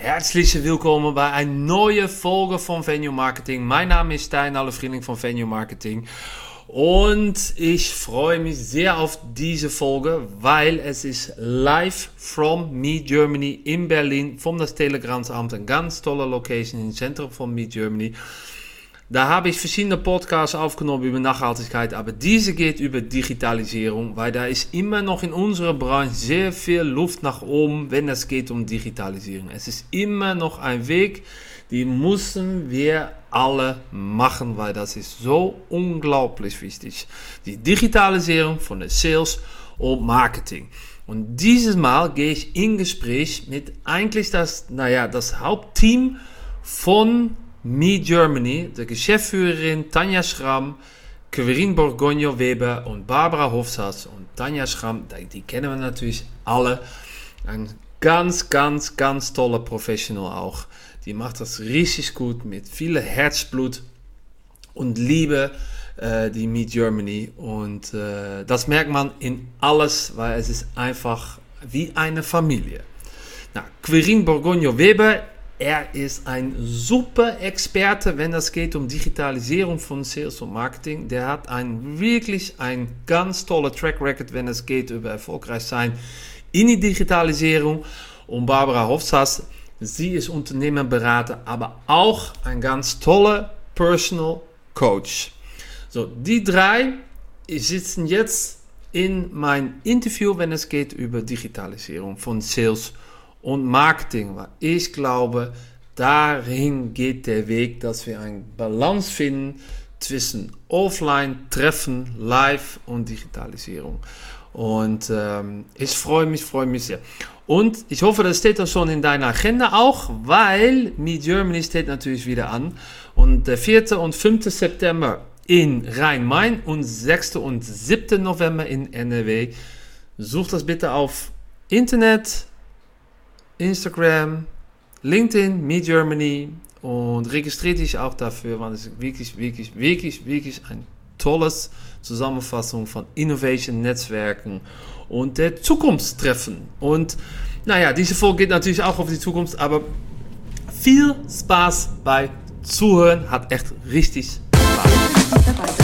Herzlich willkommen bei einer neuen Folge von Venue Marketing. Mein Name ist Stijn, alle Vrienden von Venue Marketing. Und ich freue mich sehr auf diese Folge, weil es ist live from Meet Germany in Berlin, vom das Telegramsamt, eine ganz tolle Location im Zentrum von Meet Germany. Da habe ich verschiedene Podcasts aufgenommen über Nachhaltigkeit, aber diese geht über Digitalisierung, weil da ist immer noch in unserer Branche sehr viel Luft nach oben, wenn es geht um Digitalisierung. Es ist immer noch ein Weg, die müssen wir alle machen, weil das ist so unglaublich wichtig. Die Digitalisierung von der Sales und Marketing. Und dieses Mal gehe ich in Gespräch mit eigentlich das Hauptteam von Meet Germany, der Geschäftsführerin Tanja Schramm, Quirin Borgonio-Weber und Barbara Hofsass. Und Tanja Schramm, die kennen wir natürlich alle. Ein ganz toller Professional auch. Die macht das richtig gut mit viel Herzblut und Liebe, die Meet Germany. Und das merkt man in alles, weil es ist einfach wie eine Familie. Quirin Borgonio-Weber, er ist ein super Experte, wenn es geht um Digitalisierung von Sales und Marketing. Der hat wirklich ein ganz toller Track Record, wenn es geht über erfolgreich sein in die Digitalisierung. Und Barbara Hofsass, sie ist Unternehmerberater, aber auch ein ganz toller Personal Coach. So, die drei sitzen jetzt in mein Interview, wenn es geht über Digitalisierung von Sales und Marketing. Weil ich glaube, dahin geht der Weg, dass wir eine Balance finden zwischen Offline, Treffen, Live und Digitalisierung. Und ich freue mich sehr. Und ich hoffe, das steht auch schon in deiner Agenda auch, weil Meet Germany steht natürlich wieder an. Und der 4. und 5. September in Rhein-Main und 6. und 7. November in NRW. Such das bitte auf Internet, Instagram, LinkedIn, Meet Germany und registriere dich auch dafür, weil es wirklich ein tolles Zusammenfassung von Innovation-Netzwerken und der Zukunftstreffen. Und diese Folge geht natürlich auch auf die Zukunft, aber viel Spaß bei Zuhören, hat echt richtig Spaß.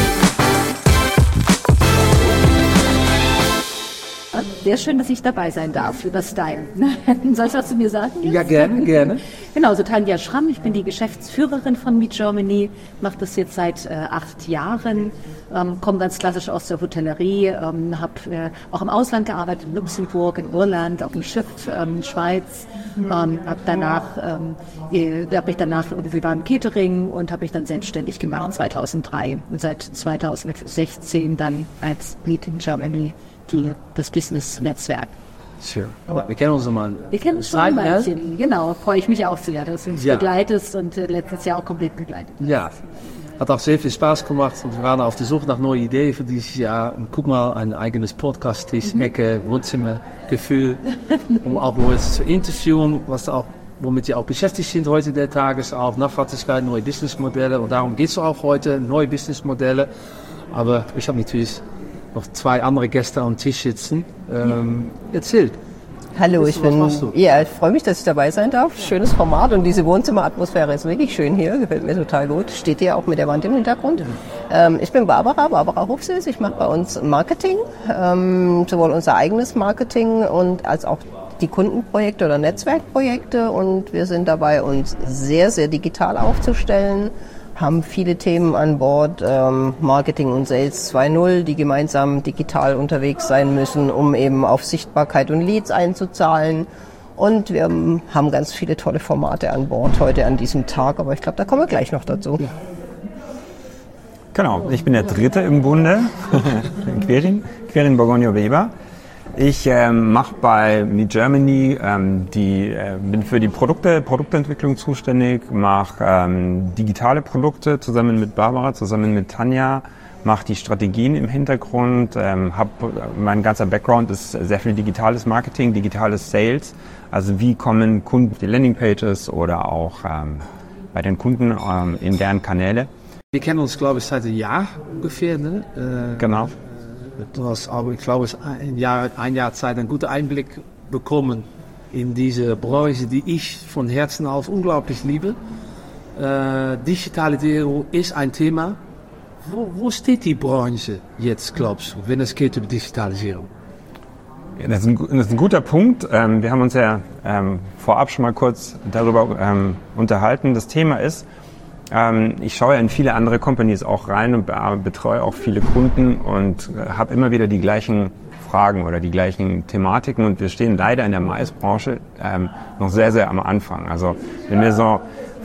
Sehr schön, dass ich dabei sein darf, lieber Stijn. Sollst du was zu mir sagen? Jetzt? Ja, gerne. Genau, so Tanja Schramm, ich bin die Geschäftsführerin von Meet Germany, mache das jetzt seit 8 Jahren, komme ganz klassisch aus der Hotellerie, habe auch im Ausland gearbeitet, in Luxemburg, in Irland, auf dem Schiff, Schweiz, wir waren im Catering und habe mich dann selbstständig gemacht 2003 und seit 2016 dann als Meet in Germany das Business-Netzwerk. Sure. Aber wir kennen uns schon mal. Wir kennen uns schon ein Weilchen. Genau, freue ich mich auch sehr, dass du uns begleitest und letztes Jahr auch komplett begleitet. Ja, hat auch sehr viel Spaß gemacht und wir waren auf der Suche nach neuen Ideen für dieses Jahr. Und guck mal, ein eigenes Podcast-Tisch, Ecke, Wohnzimmergefühl, um auch Leute zu interviewen, womit sie auch beschäftigt sind heute der Tages, auch Nachhaltigkeit, neue Businessmodelle. Und darum geht es auch heute, neue Businessmodelle. Aber ich habe natürlich noch 2 andere Gäste am Tisch sitzen. Erzählt. Hallo, ich freue mich, dass ich dabei sein darf. Schönes Format und diese Wohnzimmeratmosphäre ist wirklich schön hier, gefällt mir total gut. Steht hier auch mit der Wand im Hintergrund. Ich bin Barbara Hofsass, ich mache bei uns Marketing, sowohl unser eigenes Marketing und als auch die Kundenprojekte oder Netzwerkprojekte und wir sind dabei, uns sehr, sehr digital aufzustellen. Haben viele Themen an Bord, Marketing und Sales 2.0, die gemeinsam digital unterwegs sein müssen, um eben auf Sichtbarkeit und Leads einzuzahlen. Und wir haben ganz viele tolle Formate an Bord heute an diesem Tag, aber ich glaube, da kommen wir gleich noch dazu. Ja. Genau, ich bin der Dritte im Bunde, Quirin Borgonio-Weber. Ich mache bei Meet Germany, bin für die Produktentwicklung zuständig, mache digitale Produkte zusammen mit Barbara, zusammen mit Tanja, mache die Strategien im Hintergrund, mein ganzer Background ist sehr viel digitales Marketing, digitales Sales, also wie kommen Kunden auf die Landingpages oder auch bei den Kunden in deren Kanäle. Wir kennen uns, glaube ich, seit einem Jahr ungefähr, ne? Genau. Du hast aber, ich glaube, ein Jahr Zeit einen guten Einblick bekommen in diese Branche, die ich von Herzen auf unglaublich liebe. Digitalisierung ist ein Thema. Wo steht die Branche jetzt, glaubst du, wenn es geht um Digitalisierung? Ja, das ist ein guter Punkt. Wir haben uns ja vorab schon mal kurz darüber unterhalten. Das Thema ist, ich schaue ja in viele andere Companies auch rein und betreue auch viele Kunden und habe immer wieder die gleichen Fragen oder die gleichen Thematiken, und wir stehen leider in der Maisbranche noch sehr, sehr am Anfang. Also wenn wir so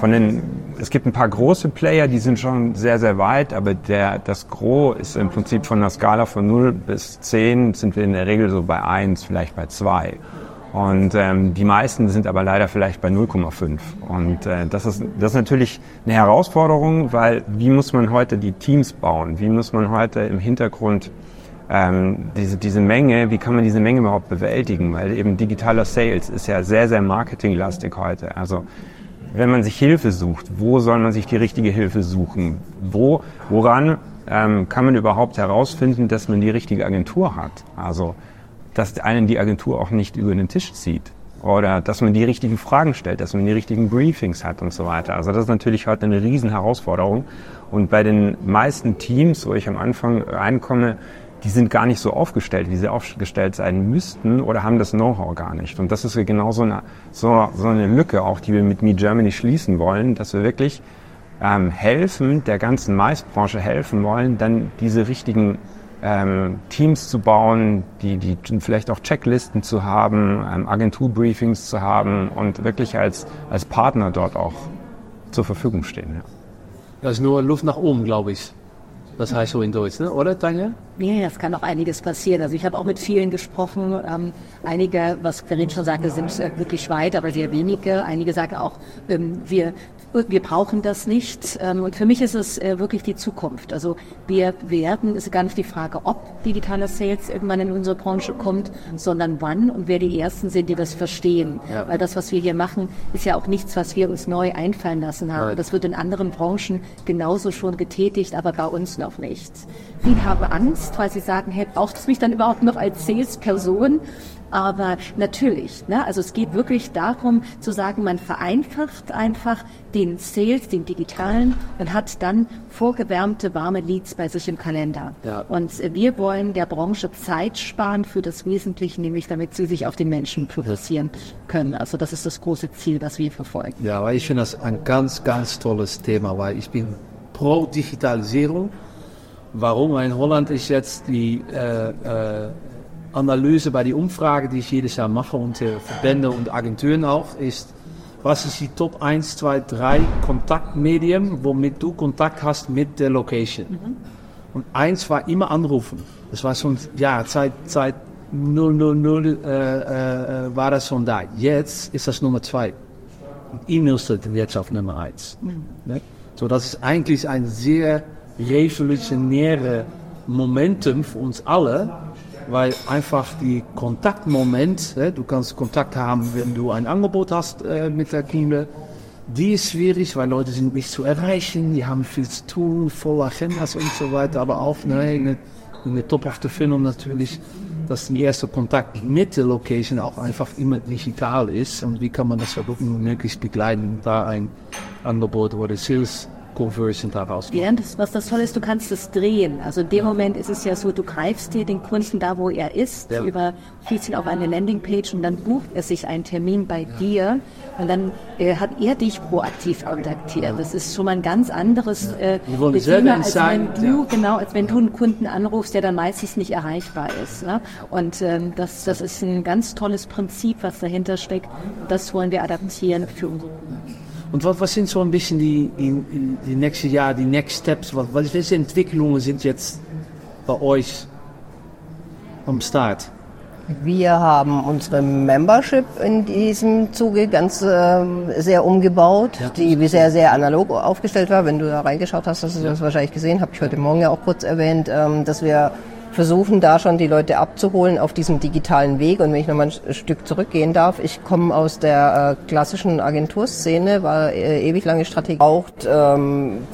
es gibt ein paar große Player, die sind schon sehr, sehr weit, aber das Gros ist im Prinzip von einer Skala von 0 bis 10 sind wir in der Regel so bei 1, vielleicht bei 2. Und die meisten sind aber leider vielleicht bei 0,5. Und das ist natürlich eine Herausforderung, weil wie muss man heute die Teams bauen? Wie muss man heute im Hintergrund diese Menge, wie kann man diese Menge überhaupt bewältigen? Weil eben digitaler Sales ist ja sehr, sehr marketinglastig heute. Also wenn man sich Hilfe sucht, wo soll man sich die richtige Hilfe suchen? Woran kann man überhaupt herausfinden, dass man die richtige Agentur hat? Also, dass einen die Agentur auch nicht über den Tisch zieht. Oder dass man die richtigen Fragen stellt, dass man die richtigen Briefings hat und so weiter. Also das ist natürlich heute eine riesen Herausforderung. Und bei den meisten Teams, wo ich am Anfang reinkomme, die sind gar nicht so aufgestellt, wie sie aufgestellt sein müssten, oder haben das Know-how gar nicht. Und das ist genau so eine Lücke auch, die wir mit Me Germany schließen wollen, dass wir wirklich helfen, der ganzen Maisbranche helfen wollen, dann diese richtigen Teams zu bauen, die vielleicht auch Checklisten zu haben, Agenturbriefings zu haben und wirklich als Partner dort auch zur Verfügung stehen. Ja. Das ist nur Luft nach oben, glaube ich. Das heißt so in Deutsch, ne? Oder, Tanja? Ja, das kann auch einiges passieren. Also ich habe auch mit vielen gesprochen. Einige, was Karin schon sagte, sind wirklich weit, aber sehr wenige. Einige sagen auch, wir brauchen das nicht. Und für mich ist es wirklich die Zukunft. Also ist gar nicht die Frage, ob digitaler Sales irgendwann in unsere Branche kommt, sondern wann und wer die Ersten sind, die das verstehen. Ja. Weil das, was wir hier machen, ist ja auch nichts, was wir uns neu einfallen lassen haben. Das wird in anderen Branchen genauso schon getätigt, aber bei uns noch nicht. Viele haben Angst, weil sie sagen, hey, braucht es mich dann überhaupt noch als Salesperson? Aber natürlich, ne? Also es geht wirklich darum zu sagen, man vereinfacht einfach den Sales, den digitalen, und hat dann vorgewärmte, warme Leads bei sich im Kalender. Ja. Und wir wollen der Branche Zeit sparen für das Wesentliche, nämlich damit sie sich auf den Menschen fokussieren können. Also das ist das große Ziel, was wir verfolgen. Ja, aber ich finde das ein ganz, ganz tolles Thema, weil ich bin pro Digitalisierung. Warum? In Holland ist jetzt die Analyse bei der Umfrage, die ich jedes Jahr mache, unter Verbände und Agenturen auch, ist, was ist die Top 1, 2, 3 Kontaktmedien, womit du Kontakt hast mit der Location. Und 1 war immer anrufen. Das war schon, ja, seit 000 war das schon da. Jetzt ist das Nummer 2. E-Mails sind jetzt auf Nummer 1. Ne? So, das ist eigentlich ein sehr revolutionäre Momentum für uns alle, weil einfach die Kontaktmoment, du kannst Kontakt haben, wenn du ein Angebot hast mit der Kunde, die ist schwierig, weil Leute sind nicht zu erreichen, die haben viel zu tun, voll Agendas und so weiter, aber auch eine Top of the Funnel natürlich, dass der erste Kontakt mit der Location auch einfach immer digital ist, und wie kann man das versuchen, möglichst begleiten, da ein Angebot oder Sales Conversion daraus. Ja, was das Tolle ist, du kannst es drehen. Also in dem Moment ist es ja so, du greifst dir den Kunden da, wo er ist, überführst ihn auf eine Landingpage und dann bucht er sich einen Termin bei dir und dann hat er dich proaktiv kontaktiert. Das ist schon mal ein ganz anderes Thema, als wenn du einen Kunden anrufst, der dann meistens nicht erreichbar ist. Ne? Und das ist ein ganz tolles Prinzip, was dahinter steckt. Das wollen wir adaptieren für unsere Kunden. Und was sind so ein bisschen die nächsten Jahre, die Next Steps? Welche Entwicklungen sind jetzt bei euch am Start? Wir haben unsere Membership in diesem Zuge ganz sehr umgebaut, die sehr, sehr analog aufgestellt war. Wenn du da reingeschaut hast, hast du das wahrscheinlich gesehen, habe ich heute Morgen ja auch kurz erwähnt, dass wir versuchen, da schon die Leute abzuholen auf diesem digitalen Weg. Und wenn ich nochmal ein Stück zurückgehen darf, ich komme aus der klassischen Agenturszene, war ewig lange Strategie, braucht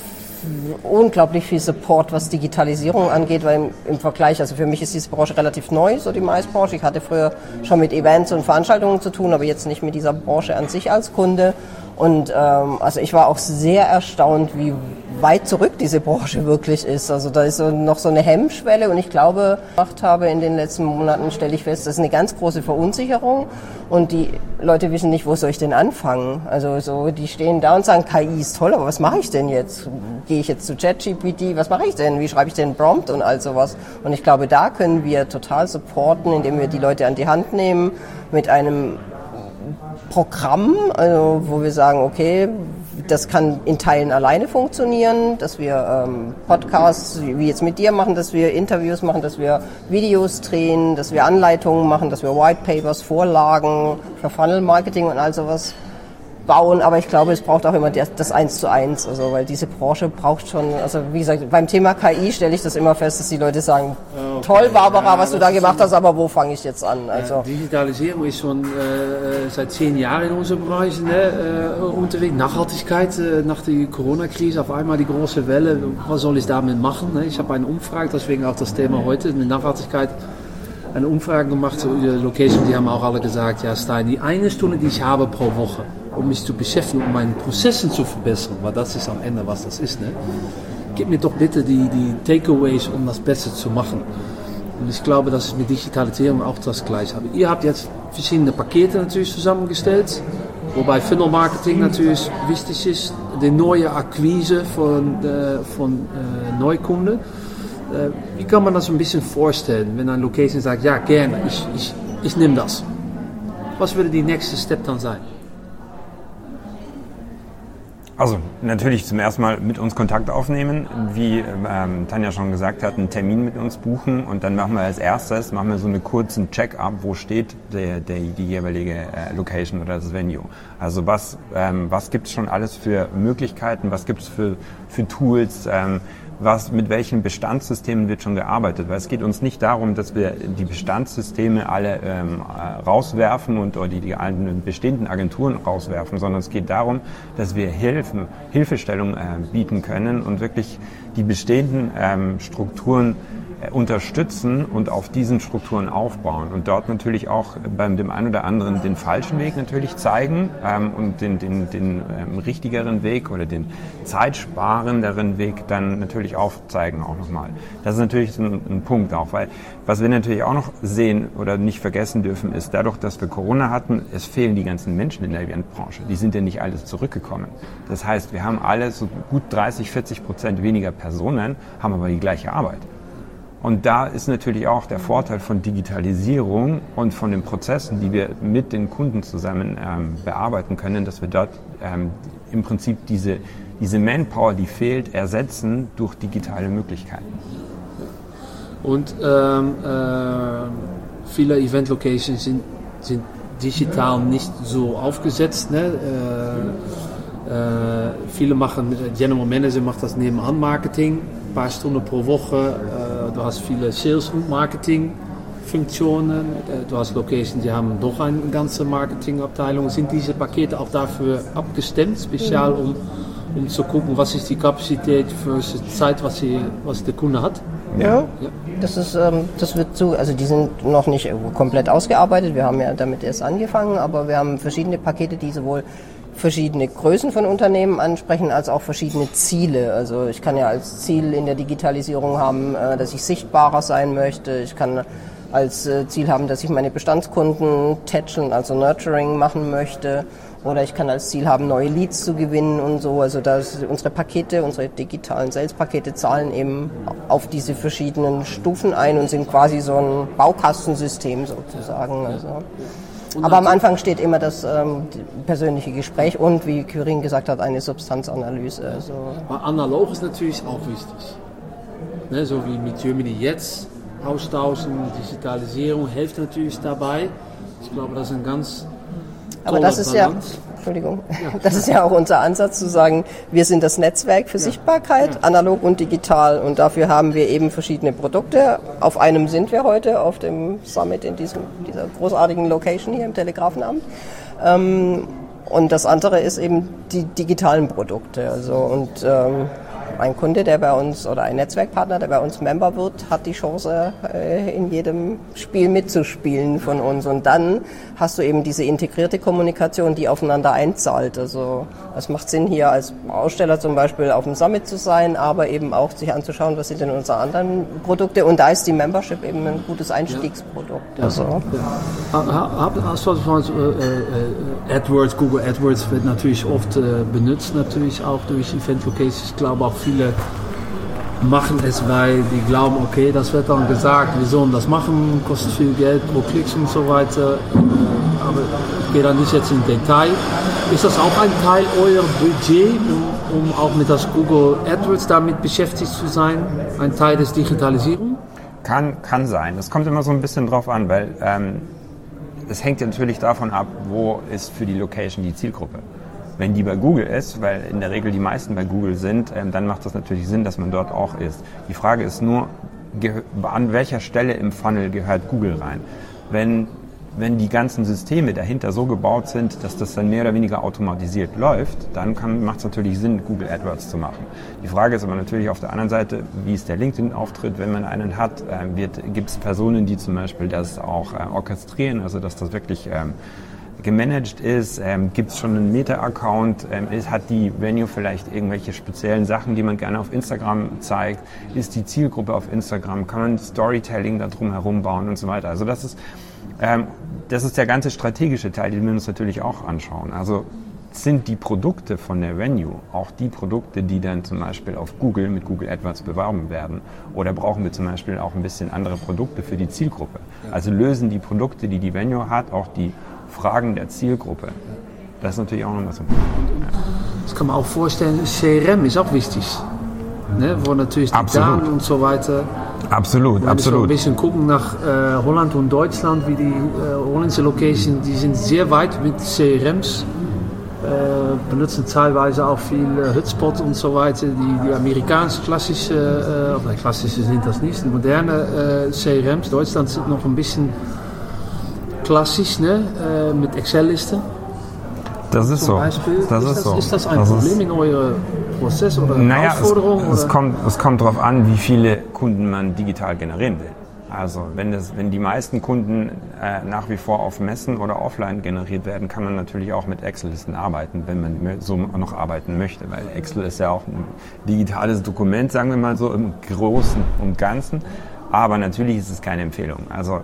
unglaublich viel Support, was Digitalisierung angeht, weil im Vergleich, also für mich ist diese Branche relativ neu, so die Maisbranche. Ich hatte früher schon mit Events und Veranstaltungen zu tun, aber jetzt nicht mit dieser Branche an sich als Kunde. Und also ich war auch sehr erstaunt, wie weit zurück diese Branche wirklich ist. Also da ist noch so eine Hemmschwelle und ich glaube, in den letzten Monaten stelle ich fest, das ist eine ganz große Verunsicherung und die Leute wissen nicht, wo soll ich denn anfangen. Also so, die stehen da und sagen, KI ist toll, aber was mache ich denn jetzt? Gehe ich jetzt zu ChatGPT? Was mache ich denn? Wie schreibe ich denn Prompt und all sowas? Und ich glaube, da können wir total supporten, indem wir die Leute an die Hand nehmen mit einem Programm, also wo wir sagen, okay, das kann in Teilen alleine funktionieren, dass wir Podcasts wie jetzt mit dir machen, dass wir Interviews machen, dass wir Videos drehen, dass wir Anleitungen machen, dass wir White Papers, Vorlagen für Funnel Marketing und all sowas bauen, aber ich glaube, es braucht auch immer das 1:1, also weil diese Branche braucht schon, also wie gesagt, beim Thema KI stelle ich das immer fest, dass die Leute sagen, okay, toll Barbara, was du da gemacht hast, aber wo fange ich jetzt an? Also Digitalisierung ist schon seit 10 Jahren in unserem Bereich unterwegs. Nachhaltigkeit, nach der Corona-Krise auf einmal die große Welle, was soll ich damit machen? Ich habe eine Umfrage, deswegen auch das Thema heute, mit Nachhaltigkeit, eine Umfrage gemacht zu Location, die haben auch alle gesagt, ja Stein, die eine Stunde, die ich habe pro Woche, um mich zu beschäftigen, um meine Prozessen zu verbessern, weil das ist am Ende, was das ist. Ne? Gib mir doch bitte die Takeaways, um das Beste zu machen. Und ich glaube, das ist mit Digitalisierung auch das Gleiche. Aber ihr habt jetzt verschiedene Pakete natürlich zusammengestellt, wobei Funnel Marketing natürlich wichtig ist, die neue Akquise von Neukunden. Wie kann man das ein bisschen vorstellen, wenn eine Location sagt, ja gerne, ich nehme das. Was würde die nächste Step dann sein? Also natürlich zum ersten Mal mit uns Kontakt aufnehmen, wie Tanja schon gesagt hat, einen Termin mit uns buchen und dann machen wir als erstes so einen kurzen Check-up, wo steht die jeweilige Location oder das Venue. Also was gibt es schon alles für Möglichkeiten, was gibt es für Tools, mit welchen Bestandssystemen wird schon gearbeitet, weil es geht uns nicht darum, dass wir die Bestandssysteme alle rauswerfen oder die bestehenden Agenturen rauswerfen, sondern es geht darum, dass wir Hilfestellung bieten können und wirklich die bestehenden Strukturen unterstützen und auf diesen Strukturen aufbauen und dort natürlich auch beim dem einen oder anderen den falschen Weg natürlich zeigen und den richtigeren Weg oder den zeitsparenderen Weg dann natürlich aufzeigen auch nochmal. Das ist natürlich ein Punkt auch, weil was wir natürlich auch noch sehen oder nicht vergessen dürfen ist, dadurch, dass wir Corona hatten, es fehlen die ganzen Menschen in der Eventbranche. Die sind ja nicht alle zurückgekommen. Das heißt, wir haben alle so gut 30-40% weniger Personen, haben aber die gleiche Arbeit. Und da ist natürlich auch der Vorteil von Digitalisierung und von den Prozessen, die wir mit den Kunden zusammen bearbeiten können, dass wir dort im Prinzip diese Manpower, die fehlt, ersetzen durch digitale Möglichkeiten. Und viele Event-Locations sind digital nicht so aufgesetzt. Ne? Viele General Manager macht das nebenan Marketing, ein paar Stunden pro Woche. Du hast viele Sales- und Marketing-Funktionen. Du hast Locations, die haben doch eine ganze Marketingabteilung. Sind diese Pakete auch dafür abgestimmt, speziell um zu gucken, was ist die Kapazität für die Zeit, was der Kunde hat? Ja. Das wird also die sind noch nicht komplett ausgearbeitet. Wir haben ja damit erst angefangen, aber wir haben verschiedene Pakete, die sowohl verschiedene Größen von Unternehmen ansprechen, als auch verschiedene Ziele. Also ich kann ja als Ziel in der Digitalisierung haben, dass ich sichtbarer sein möchte. Ich kann als Ziel haben, dass ich meine Bestandskunden tätscheln, also Nurturing machen möchte. Oder ich kann als Ziel haben, neue Leads zu gewinnen und so. Also unsere digitalen Sales-Pakete zahlen eben auf diese verschiedenen Stufen ein und sind quasi so ein Baukastensystem sozusagen. Also. Aber am Anfang steht immer das persönliche Gespräch und, wie Quirin gesagt hat, eine Substanzanalyse. Also. Analog ist natürlich auch wichtig. Ne, so wie mit Germany jetzt, Austauschen, Digitalisierung hilft natürlich dabei. Ich glaube, das ist ein ganz Aber das ist das ist ja auch unser Ansatz zu sagen, wir sind das Netzwerk für Sichtbarkeit, analog und digital. Und dafür haben wir eben verschiedene Produkte. Auf einem sind wir heute, auf dem Summit in dieser großartigen Location hier im Telegrafenamt. Und das andere ist eben die digitalen Produkte. Also, und ein Kunde, der bei uns oder ein Netzwerkpartner, der bei uns Member wird, hat die Chance, in jedem Spiel mitzuspielen von uns. Und dann hast du eben diese integrierte Kommunikation, die aufeinander einzahlt. Also es macht Sinn, hier als Aussteller zum Beispiel auf dem Summit zu sein, aber eben auch sich anzuschauen, was sind denn unsere anderen Produkte. Und da ist die Membership eben ein gutes Einstiegsprodukt. Also. AdWords, Google AdWords wird natürlich oft benutzt, natürlich auch durch Event Locations. Ich glaube auch viele machen es, weil die glauben, okay, das wird dann gesagt, wir sollen das machen, kostet viel Geld pro Klicks und so weiter. Aber ich gehe da nicht jetzt in Detail. Ist das auch ein Teil eurer Budget, um auch mit das Google AdWords damit beschäftigt zu sein? Ein Teil des Digitalisierung? Kann sein. Das kommt immer so ein bisschen drauf an, weil es hängt ja natürlich davon ab, wo ist für die Location die Zielgruppe. Wenn die bei Google ist, weil in der Regel die meisten bei Google sind, dann macht das natürlich Sinn, dass man dort auch ist. Die Frage ist nur, an welcher Stelle im Funnel gehört Google rein? Wenn die ganzen Systeme dahinter so gebaut sind, dass das dann mehr oder weniger automatisiert läuft, dann macht es natürlich Sinn, Google AdWords zu machen. Die Frage ist aber natürlich auf der anderen Seite, wie ist der LinkedIn-Auftritt, wenn man einen hat? Gibt es Personen, die zum Beispiel das auch orchestrieren, also dass das wirklich gemanagt ist? Gibt es schon einen Meta-Account? Hat die Venue vielleicht irgendwelche speziellen Sachen, die man gerne auf Instagram zeigt? Ist die Zielgruppe auf Instagram? Kann man Storytelling da drum herum bauen und so weiter? Also das ist der ganze strategische Teil, den wir uns natürlich auch anschauen. Also sind die Produkte von der Venue auch die Produkte, die dann zum Beispiel auf Google mit Google AdWords beworben werden? Oder brauchen wir zum Beispiel auch ein bisschen andere Produkte für die Zielgruppe? Also lösen die Produkte, die die Venue hat, auch die Fragen der Zielgruppe? Das ist natürlich auch noch was. Das kann man auch vorstellen, CRM ist auch wichtig. Ne? Wo natürlich die Daten und so weiter. Absolut. Wenn wir so ein bisschen gucken nach Holland und Deutschland, wie die holländische Location, die sind sehr weit mit CRMs, benutzen teilweise auch viel Hotspot und so weiter. Die amerikanische klassische sind das nicht, die moderne CRMs. Deutschland sind noch ein bisschen klassisch, ne? Mit Excel-Listen. Das ist so. Ist das ein Problem in eurem Prozess oder Herausforderung? Es kommt darauf an, wie viele Kunden man digital generieren will. Also wenn die meisten Kunden nach wie vor auf Messen oder offline generiert werden, kann man natürlich auch mit Excel-Listen arbeiten, wenn man so noch arbeiten möchte. Weil Excel ist ja auch ein digitales Dokument, sagen wir mal so, im Großen und Ganzen. Aber natürlich ist es keine Empfehlung. Also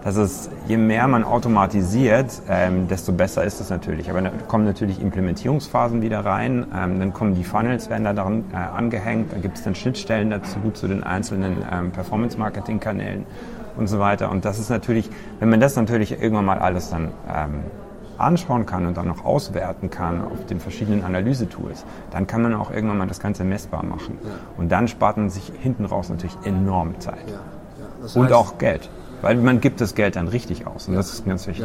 je mehr man automatisiert, desto besser ist es natürlich. Aber da kommen natürlich Implementierungsphasen wieder rein, dann kommen die Funnels, werden da daran angehängt, da gibt es dann Schnittstellen dazu, zu den einzelnen Performance-Marketing-Kanälen und so weiter. Und das ist natürlich, wenn man das natürlich irgendwann mal alles dann anschauen kann und dann noch auswerten kann auf den verschiedenen Analyse-Tools, dann kann man auch irgendwann mal das Ganze messbar machen. Und dann spart man sich hinten raus natürlich enorm Zeit. Das heißt, und auch Geld. Weil man gibt das Geld dann richtig aus und das ist ganz wichtig.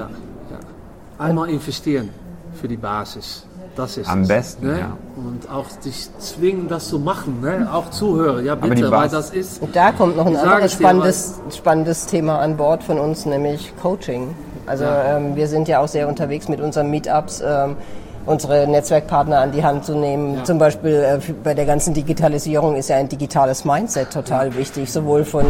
Einmal investieren für die Basis. Das ist am besten, ne? Ja. Und auch dich zwingen, das zu machen, ne? Auch zuhören. Ja, bitte, weil das ist... Und da kommt noch ein anderes spannendes Thema an Bord von uns, nämlich Coaching. Also wir sind ja auch sehr unterwegs mit unseren Meetups, unsere Netzwerkpartner an die Hand zu nehmen. Ja. Zum Beispiel bei der ganzen Digitalisierung ist ja ein digitales Mindset total wichtig, sowohl von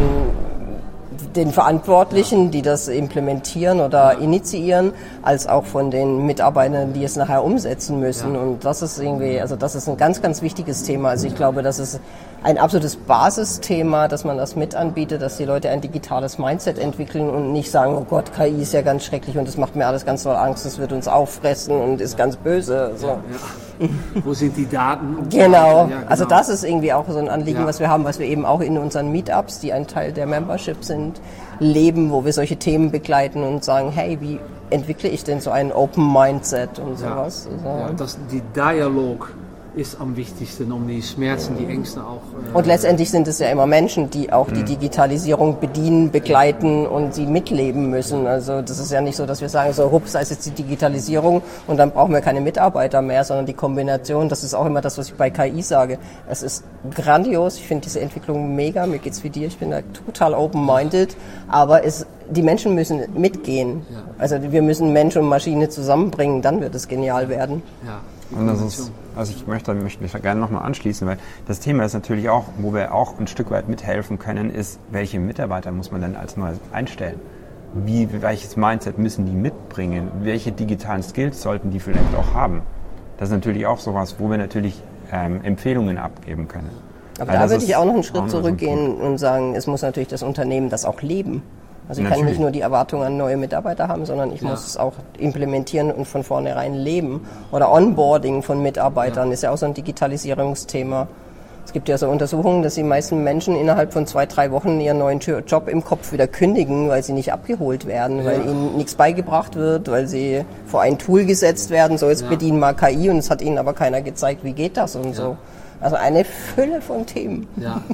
den Verantwortlichen, die das implementieren oder initiieren, als auch von den Mitarbeitern, die es nachher umsetzen müssen. Ja. Und das ist das ist ein ganz, ganz wichtiges Thema. Also ich glaube, das ist ein absolutes Basisthema, dass man das mit anbietet, dass die Leute ein digitales Mindset entwickeln und nicht sagen, oh Gott, KI ist ja ganz schrecklich und das macht mir alles ganz doll Angst, das wird uns auffressen und ist ganz böse. So. Ja. Wo sind die Daten? Genau. Also das ist irgendwie auch so ein Anliegen, was wir haben, was wir eben auch in unseren Meetups, die ein Teil der Membership sind, leben, wo wir solche Themen begleiten und sagen, hey, wie entwickle ich denn so ein Open Mindset und sowas? Also, die Dialog ist am wichtigsten, um die Schmerzen, die Ängste auch... Und letztendlich sind es ja immer Menschen, die auch die Digitalisierung bedienen, begleiten und sie mitleben müssen. Also das ist ja nicht so, dass wir sagen, so hups, da ist jetzt die Digitalisierung und dann brauchen wir keine Mitarbeiter mehr, sondern die Kombination, das ist auch immer das, was ich bei KI sage. Es ist grandios, ich finde diese Entwicklung mega, mir geht's wie dir, ich bin da total open-minded, aber es die Menschen müssen mitgehen. Ja. Also wir müssen Mensch und Maschine zusammenbringen, dann wird es genial werden. Ja. Und das ist, also ich möchte mich gerne nochmal anschließen, weil das Thema ist natürlich auch, wo wir auch ein Stück weit mithelfen können, ist, welche Mitarbeiter muss man denn als Neues einstellen? Welches Mindset müssen die mitbringen? Welche digitalen Skills sollten die vielleicht auch haben? Das ist natürlich auch sowas, wo wir natürlich Empfehlungen abgeben können. Aber da würde ich auch noch einen Schritt zurückgehen und sagen, es muss natürlich das Unternehmen das auch leben. Also ich kann nicht nur die Erwartungen an neue Mitarbeiter haben, sondern ich muss es auch implementieren und von vornherein leben. Oder Onboarding von Mitarbeitern ist ja auch so ein Digitalisierungsthema. Es gibt ja so Untersuchungen, dass die meisten Menschen innerhalb von 2-3 Wochen ihren neuen Job im Kopf wieder kündigen, weil sie nicht abgeholt werden, weil ihnen nichts beigebracht wird, weil sie vor ein Tool gesetzt werden, so jetzt bedienen mal KI und es hat ihnen aber keiner gezeigt, wie geht das und so. Also eine Fülle von Themen.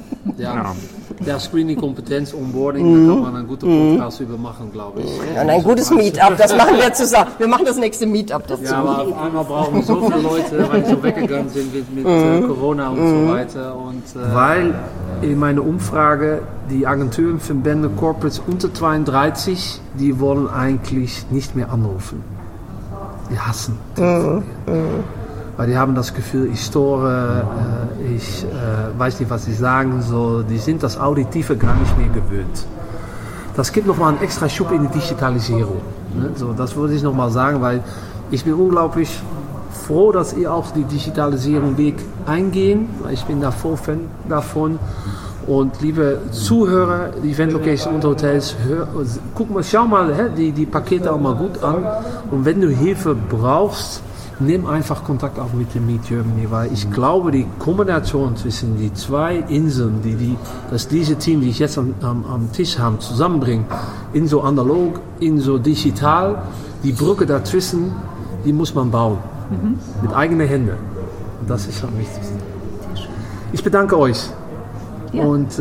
Ja, Screening, Kompetenz, Onboarding, da kann man einen guten Podcast über machen, glaube ich. Und ein gutes Meetup, das machen wir zusammen. Wir machen das nächste Meetup dazu. Ja, aber auf einmal brauchen wir so viele Leute, weil die so weggegangen sind mit Corona und so weiter. Und, weil in meiner Umfrage die Agenturen, Verbände, Corporates unter 32, die wollen eigentlich nicht mehr anrufen. Die hassen telefonieren. Weil die haben das Gefühl, ich store, ich weiß nicht, was ich sagen soll. Die sind das Auditive gar nicht mehr gewöhnt. Das gibt nochmal einen extra Schub in die Digitalisierung. Ne? So, das würde ich nochmal sagen, weil ich bin unglaublich froh, dass ihr auch die Digitalisierung Weg eingehen. Ich bin da voll Fan davon. Und liebe Zuhörer, die Event Location und Hotels, guck mal, schau mal die Pakete auch mal gut an. Und wenn du Hilfe brauchst, nimm einfach Kontakt auf mit dem Meet Germany, weil ich glaube, die Kombination zwischen die zwei Inseln, dass diese Team, die ich jetzt am Tisch haben, zusammenbringen, in so analog, in so digital, die Brücke dazwischen, die muss man bauen. Mit eigenen Händen. Und das ist am wichtigsten. Ich bedanke euch. Ja. Und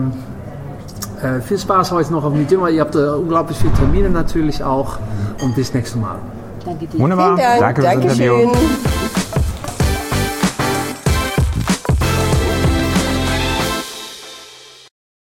viel Spaß heute noch auf Meet Germany. Ihr habt unglaublich viele Termine natürlich auch. Und bis nächstes Mal. Danke dir. Wunderbar. Dank. Danke fürs Interview. Dankeschön.